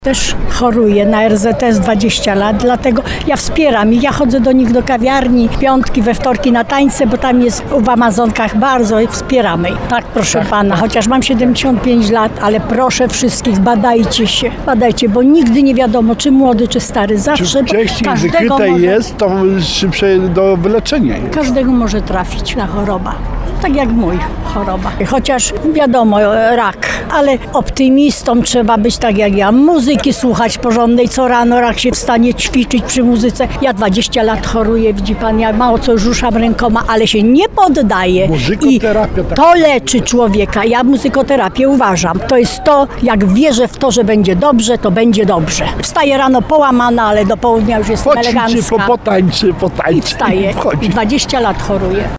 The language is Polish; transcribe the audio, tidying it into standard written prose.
Też choruję na RZS 20 lat, dlatego ja wspieram ich. Ja chodzę do nich do kawiarni, piątki, we wtorki na tańce, bo tam jest w Amazonkach bardzo i wspieramy. Tak, proszę pana, chociaż mam 75 lat, ale proszę wszystkich, badajcie się. Badajcie, bo nigdy nie wiadomo, czy młody, czy stary. Zawsze Czym wcześniej wykryte jest, to szybsze do wyleczenia jest. Każdego może trafić na choroba. Tak jak mój choroba. Chociaż wiadomo, rak, ale optymistą trzeba być tak jak ja. Muzyki słuchać porządnej, co rano rak się wstanie, ćwiczyć przy muzyce. Ja 20 lat choruję, widzi pan, ja mało co już ruszam rękoma, ale się nie poddaję. Muzykoterapia. I to leczy człowieka. Ja muzykoterapię uważam. To jest to, jak wierzę w to, że będzie dobrze, to będzie dobrze. Wstaję rano połamana, ale do południa już jestem elegancka. Potańczy. I wstaję. I 20 lat choruję.